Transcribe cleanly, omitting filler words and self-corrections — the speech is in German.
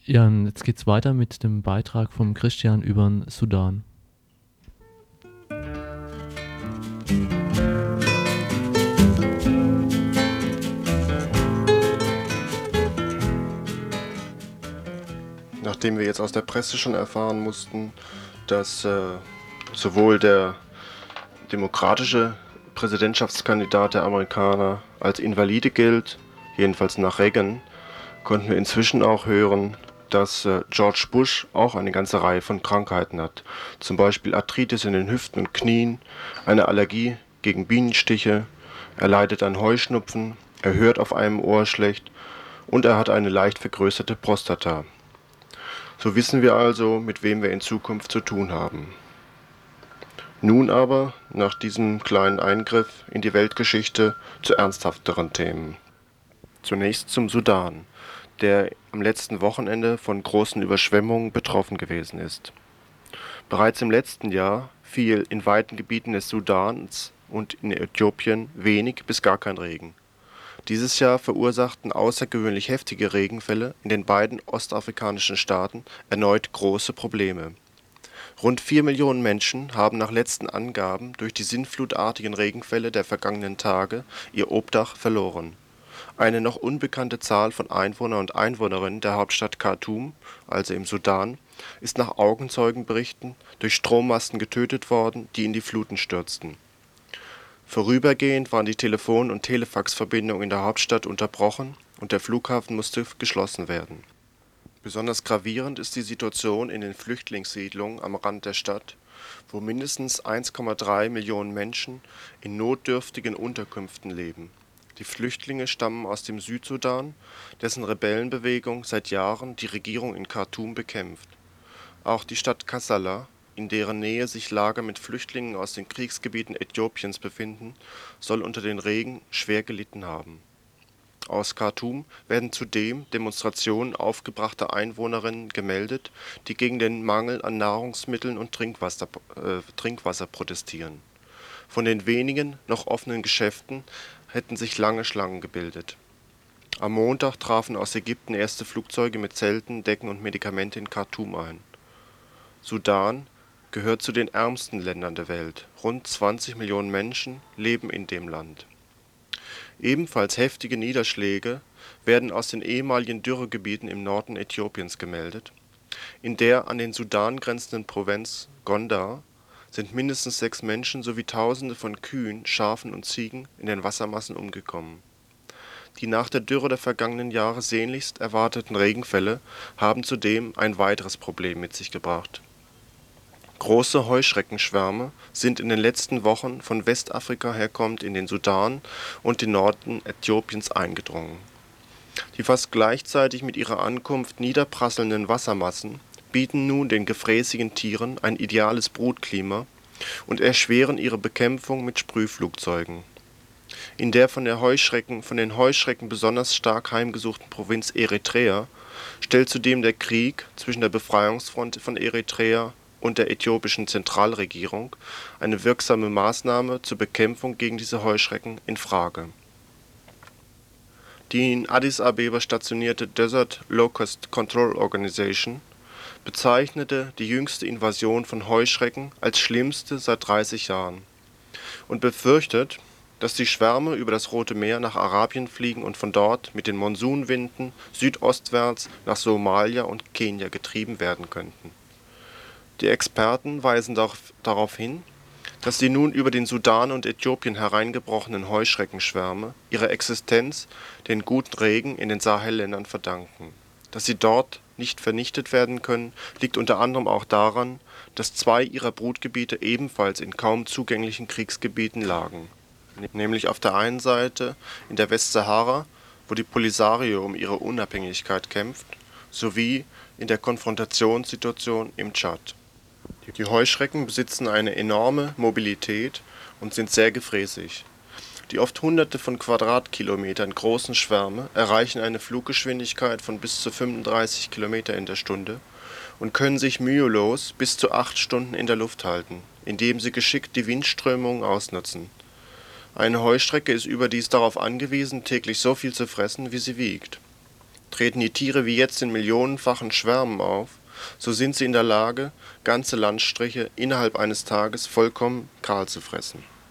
Ja, und jetzt geht's weiter mit dem Beitrag vom Christian über den Sudan. Nachdem wir jetzt aus der Presse schon erfahren mussten, dass sowohl der demokratische Präsidentschaftskandidat der Amerikaner als Invalide gilt, jedenfalls nach Reagan, konnten wir inzwischen auch hören, dass George Bush auch eine ganze Reihe von Krankheiten hat. Zum Beispiel Arthritis in den Hüften und Knien, eine Allergie gegen Bienenstiche, er leidet an Heuschnupfen, er hört auf einem Ohr schlecht und er hat eine leicht vergrößerte Prostata. So wissen wir also, mit wem wir in Zukunft zu tun haben. Nun aber, nach diesem kleinen Eingriff in die Weltgeschichte, zu ernsthafteren Themen. Zunächst zum Sudan, der am letzten Wochenende von großen Überschwemmungen betroffen gewesen ist. Bereits im letzten Jahr fiel in weiten Gebieten des Sudans und in Äthiopien wenig bis gar kein Regen. Dieses Jahr verursachten außergewöhnlich heftige Regenfälle in den beiden ostafrikanischen Staaten erneut große Probleme. Rund 4 Millionen Menschen haben nach letzten Angaben durch die sinnflutartigen Regenfälle der vergangenen Tage ihr Obdach verloren. Eine noch unbekannte Zahl von Einwohnern und Einwohnerinnen der Hauptstadt Khartoum, also im Sudan, ist nach Augenzeugenberichten durch Strommasten getötet worden, die in die Fluten stürzten. Vorübergehend waren die Telefon- und Telefaxverbindungen in der Hauptstadt unterbrochen und der Flughafen musste geschlossen werden. Besonders gravierend ist die Situation in den Flüchtlingssiedlungen am Rand der Stadt, wo mindestens 1,3 Millionen Menschen in notdürftigen Unterkünften leben. Die Flüchtlinge stammen aus dem Südsudan, dessen Rebellenbewegung seit Jahren die Regierung in Khartoum bekämpft. Auch die Stadt Kassala, in deren Nähe sich Lager mit Flüchtlingen aus den Kriegsgebieten Äthiopiens befinden, soll unter den Regen schwer gelitten haben. Aus Khartoum werden zudem Demonstrationen aufgebrachter Einwohnerinnen gemeldet, die gegen den Mangel an Nahrungsmitteln und Trinkwasser protestieren. Von den wenigen noch offenen Geschäften hätten sich lange Schlangen gebildet. Am Montag trafen aus Ägypten erste Flugzeuge mit Zelten, Decken und Medikamente in Khartoum ein. Sudan gehört zu den ärmsten Ländern der Welt. Rund 20 Millionen Menschen leben in dem Land. Ebenfalls heftige Niederschläge werden aus den ehemaligen Dürregebieten im Norden Äthiopiens gemeldet. In der an den Sudan grenzenden Provinz Gondar sind mindestens 6 Menschen sowie Tausende von Kühen, Schafen und Ziegen in den Wassermassen umgekommen. Die nach der Dürre der vergangenen Jahre sehnlichst erwarteten Regenfälle haben zudem ein weiteres Problem mit sich gebracht. Große Heuschreckenschwärme sind in den letzten Wochen von Westafrika herkommend in den Sudan und den Norden Äthiopiens eingedrungen. Die fast gleichzeitig mit ihrer Ankunft niederprasselnden Wassermassen bieten nun den gefräßigen Tieren ein ideales Brutklima und erschweren ihre Bekämpfung mit Sprühflugzeugen. In der von den Heuschrecken besonders stark heimgesuchten Provinz Eritrea stellt zudem der Krieg zwischen der Befreiungsfront von Eritrea und der äthiopischen Zentralregierung eine wirksame Maßnahme zur Bekämpfung gegen diese Heuschrecken in Frage. Die in Addis Abeba stationierte Desert Locust Control Organization bezeichnete die jüngste Invasion von Heuschrecken als schlimmste seit 30 Jahren und befürchtet, dass die Schwärme über das Rote Meer nach Arabien fliegen und von dort mit den Monsunwinden südostwärts nach Somalia und Kenia getrieben werden könnten. Die Experten weisen darauf hin, dass die nun über den Sudan und Äthiopien hereingebrochenen Heuschreckenschwärme ihre Existenz den guten Regen in den Sahelländern verdanken. Dass sie dort nicht vernichtet werden können, liegt unter anderem auch daran, dass 2 ihrer Brutgebiete ebenfalls in kaum zugänglichen Kriegsgebieten lagen, nämlich auf der einen Seite in der Westsahara, wo die Polisario um ihre Unabhängigkeit kämpft, sowie in der Konfrontationssituation im Tschad. Die Heuschrecken besitzen eine enorme Mobilität und sind sehr gefräßig. Die oft Hunderte von Quadratkilometern großen Schwärme erreichen eine Fluggeschwindigkeit von bis zu 35 Kilometer in der Stunde und können sich mühelos bis zu 8 Stunden in der Luft halten, indem sie geschickt die Windströmungen ausnutzen. Eine Heuschrecke ist überdies darauf angewiesen, täglich so viel zu fressen, wie sie wiegt. Treten die Tiere wie jetzt in millionenfachen Schwärmen auf, so sind sie in der Lage, ganze Landstriche innerhalb eines Tages vollkommen kahl zu fressen.